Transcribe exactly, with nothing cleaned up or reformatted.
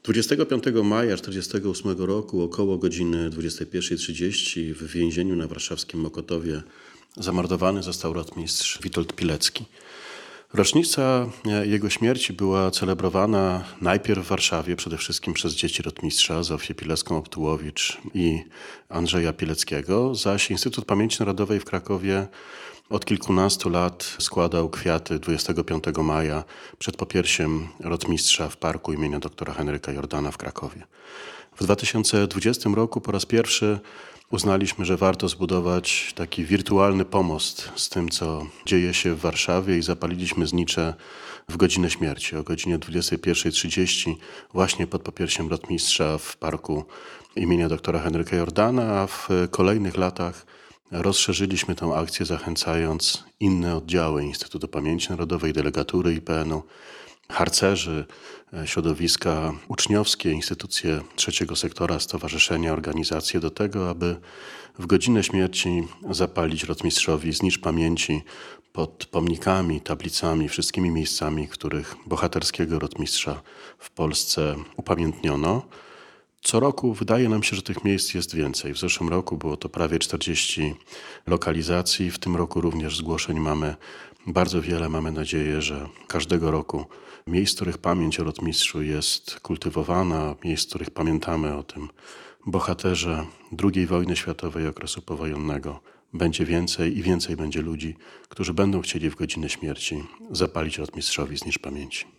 dwudziestego piątego maja tysiąc dziewięćset czterdziestego ósmego roku około godziny dwudziestej pierwszej trzydzieści w więzieniu na warszawskim Mokotowie zamordowany został rotmistrz Witold Pilecki. Rocznica jego śmierci była celebrowana najpierw w Warszawie, przede wszystkim przez dzieci rotmistrza Zofię Pilecką-Optułowicz i Andrzeja Pileckiego, zaś Instytut Pamięci Narodowej w Krakowie od kilkunastu lat składał kwiaty dwudziestego piątego maja przed popiersiem rotmistrza w parku imienia doktora Henryka Jordana w Krakowie. W dwa tysiące dwudziestym roku po raz pierwszy uznaliśmy, że warto zbudować taki wirtualny pomost z tym, co dzieje się w Warszawie, i zapaliliśmy znicze w godzinę śmierci o godzinie dwudziestej pierwszej trzydzieści właśnie pod popiersiem rotmistrza w parku imienia doktora Henryka Jordana, a w kolejnych latach rozszerzyliśmy tę akcję, zachęcając inne oddziały Instytutu Pamięci Narodowej, delegatury I P N-u, harcerzy, środowiska uczniowskie, instytucje trzeciego sektora, stowarzyszenia, organizacje do tego, aby w godzinę śmierci zapalić rotmistrzowi znicz pamięci pod pomnikami, tablicami, wszystkimi miejscami, w których bohaterskiego rotmistrza w Polsce upamiętniono. Co roku wydaje nam się, że tych miejsc jest więcej. W zeszłym roku było to prawie czterdzieści lokalizacji. W tym roku również zgłoszeń mamy bardzo wiele. Mamy nadzieję, że każdego roku miejsc, w których pamięć o rotmistrzu jest kultywowana, miejsc, w których pamiętamy o tym bohaterze drugiej wojny światowej, okresu powojennego, będzie więcej i więcej będzie ludzi, którzy będą chcieli w godzinę śmierci zapalić rotmistrzowi znicz pamięci.